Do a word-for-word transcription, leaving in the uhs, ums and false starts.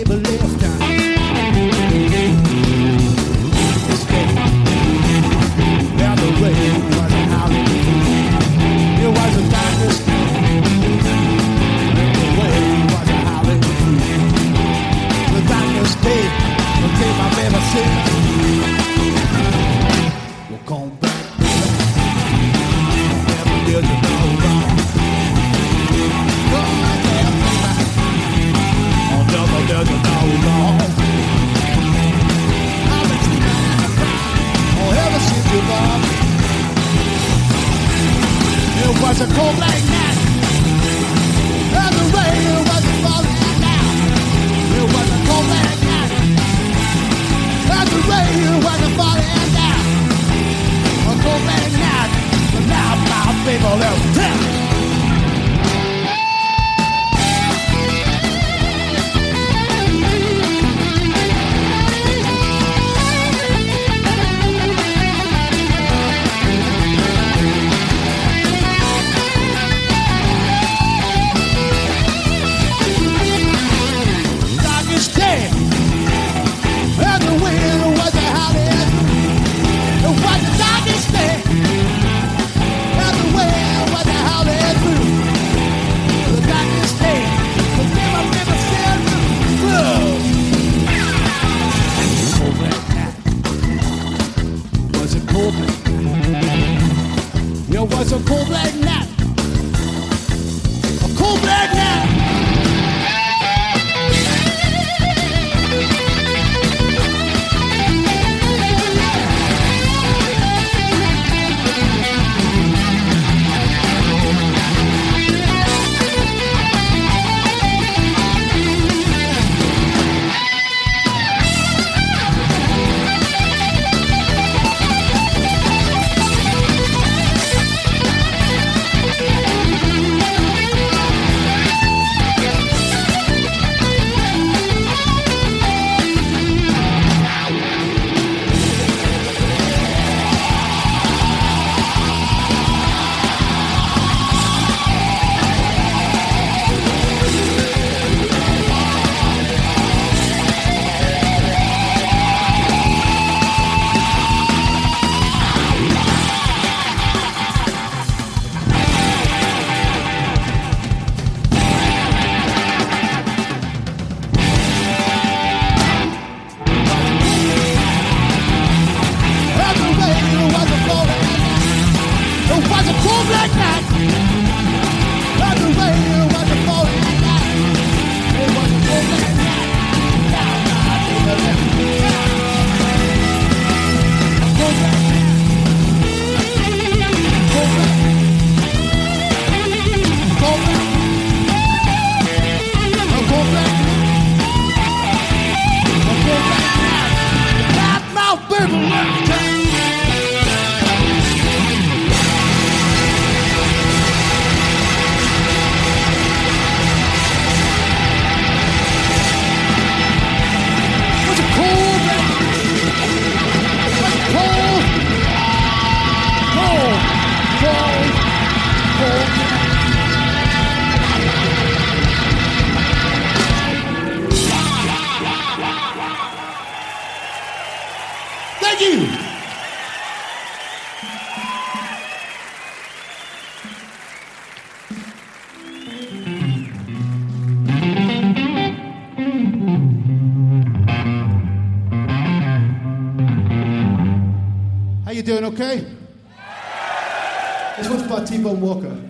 never lived down. This day, now the rain was a howling. It was a darkest day. And the rain was a howling. The darkest day, the day I've ever seen. We'll come back. Never did you know wrong. Never did you know wrong. I've been trying oh, ever since you love. It was a cold black night, and the rain wasn't falling down. It was a cold black night, and the rain wasn't falling down. A cold black night, but now my people left town. It was a cold black night, a cold black night. Thank you. How you doing, okay? This one's by T-Bone Walker.